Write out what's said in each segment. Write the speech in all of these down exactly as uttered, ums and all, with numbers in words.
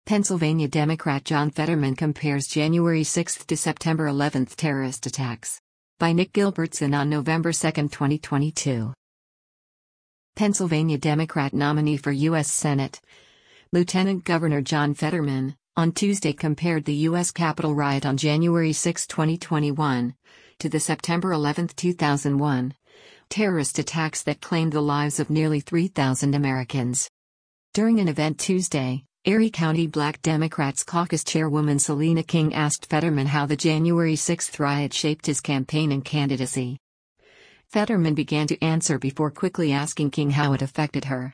Pennsylvania Democrat John Fetterman compares January sixth to September eleventh terrorist attacks. By Nick Gilbertson on November second, twenty twenty-two. Pennsylvania Democrat nominee for U S Senate, Lieutenant Governor John Fetterman, on Tuesday compared the U S Capitol riot on January sixth, twenty twenty-one, to the September eleventh, two thousand one, terrorist attacks that claimed the lives of nearly three thousand Americans. During an event Tuesday, Erie County Black Democrats Caucus Chairwoman Selena King asked Fetterman how the January sixth riot shaped his campaign and candidacy. Fetterman began to answer before quickly asking King how it affected her.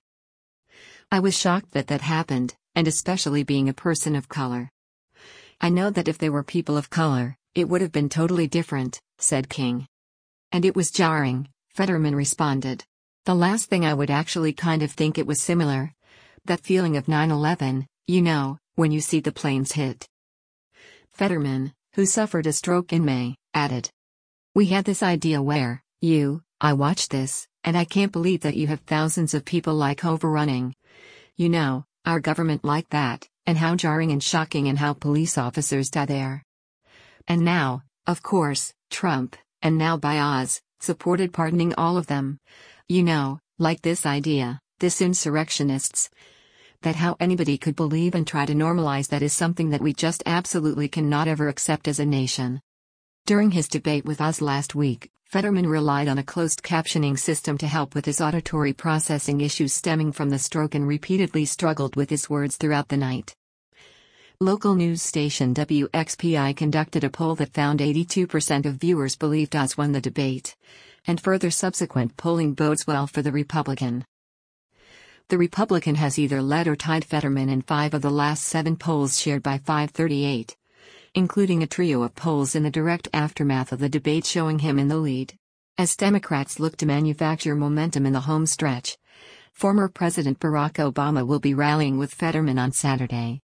"I was shocked that that happened, and especially being a person of color. I know that if they were people of color, it would have been totally different," said King. "And it was jarring," Fetterman responded. "The last thing I would actually kind of think it was similar. That feeling of nine eleven, you know, when you see the planes hit." Fetterman, who suffered a stroke in May, added, "We had this idea where, you, I watched this, and I can't believe that you have thousands of people like overrunning, you know, our government like that, and how jarring and shocking and how police officers die there. And now, of course, Trump, and now by Oz, supported pardoning all of them. You know, like this idea, this insurrectionists. That how anybody could believe and try to normalize that is something that we just absolutely cannot ever accept as a nation." During his debate with Oz last week, Fetterman relied on a closed captioning system to help with his auditory processing issues stemming from the stroke and repeatedly struggled with his words throughout the night. Local news station W X P I conducted a poll that found eighty-two percent of viewers believed Oz won the debate, and further subsequent polling bodes well for the Republican. The Republican has either led or tied Fetterman in five of the last seven polls shared by five thirty-eight, including a trio of polls in the direct aftermath of the debate showing him in the lead. As Democrats look to manufacture momentum in the home stretch, former President Barack Obama will be rallying with Fetterman on Saturday.